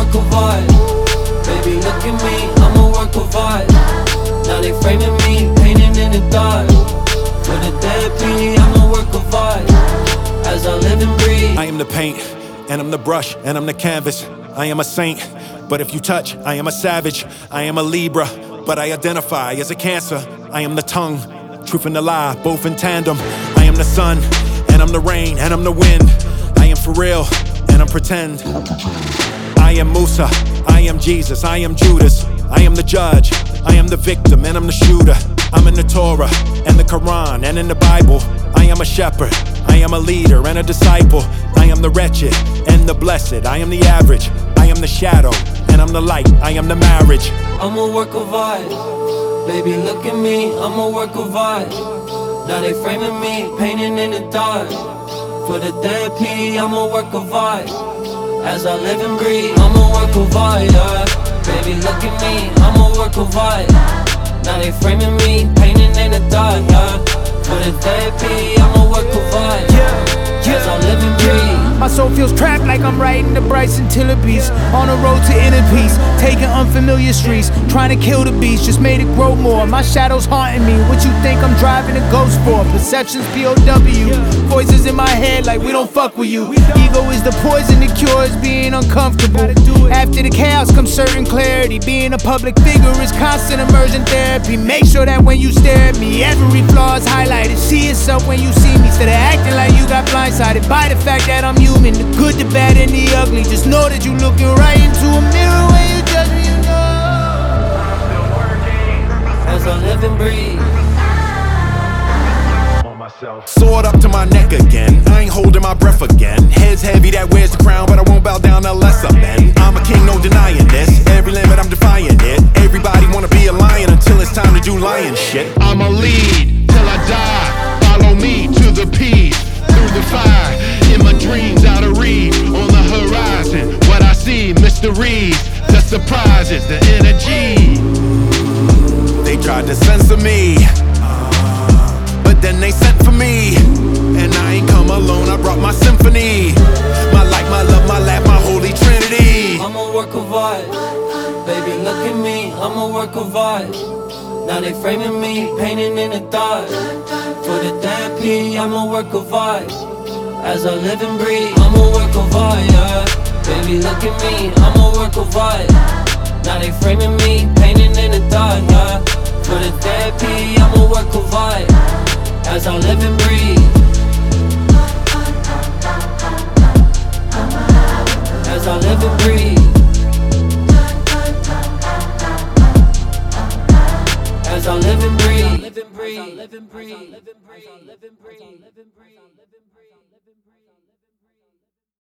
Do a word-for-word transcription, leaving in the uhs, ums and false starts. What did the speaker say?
work of art. Baby, look at me, I'm a work of art. Now they framing me, painting in the dark. For the therapy, I'm a work of art. As I live and breathe, I am the paint, and I'm the brush, and I'm the canvas. I am a saint, but if you touch, I am a savage. I am a Libra, but I identify as a Cancer. I am the tongue, truth and the lie, both in tandem. I am the sun, and I'm the rain, and I'm the wind. I am for real, and I'm pretend. I am Musa, I am Jesus, I am Judas. I am the judge, I am the victim, and I'm the shooter. I'm in the Torah, and the Quran, and in the Bible. I am a shepherd, I am a leader, and a disciple. I am the wretched, and the blessed. I am the average, I am the shadow, and I'm the light. I am the marriage. I'm a work of art. Baby, look at me, I'm a work of art. Now they framing me, painting in the dark. For the therapy, I'm a work of art. As I live and breathe, I'm a work of art, yeah. Baby, look at me, I'm a work of art. Now they framing me, painting in the dark, yeah. For the therapy, I'm a work of art. As I live and breathe. My soul feels trapped like I'm riding the Bryson Tiller beast. On the road to inner peace, taking unfamiliar streets, trying to kill the beast, just made it grow more. My shadow's haunting me, what you think I'm driving a ghost for? Perceptions P O W, voices in my head like we don't fuck with you. Ego is the poison, the cure is being uncomfortable. After the chaos comes certain clarity. Being a public figure is constant immersion therapy. Make sure that when you stare at me, every flaw is highlighted. See yourself when you see me, instead of acting like you got blindsided by the fact that I'm human. The good, the bad, and the ugly. Just know that you looking right into a mirror when you judge me, you know I'm still working. As I live and breathe. Sword up to my neck again, I ain't holding my breath again. Head's heavy, that wears the crown, but I won't bow down to lesser men. I'm a king, no denying this. Every limit, I'm defying it. Everybody wanna be a lion until it's time to do lion shit. I'ma lead till I die. Follow me to the peace, through the fire. In my dreams, out of reach, on the horizon. What I see, mysteries, the surprises, the energy. They tried to censor me, but then they sent for me. And I ain't come alone, I brought my symphony. My light, my love, my laugh, my holy trinity. I'm a work of art. Baby, look at me, I'm a work of art. Now they framing me, painting in the dark. For the therapy, I'm a work of art. As I live and breathe, I'm a work of art, yeah. Baby, look at me, I'm a work of art. Now they framing me, painting in the dark, yeah. For the therapy, I'm a work of art. As I live and breathe. As I live and breathe. As I live and breathe. Live and breathe. Live and breathe. Live and breathe. Live and breathe. Live and breathe.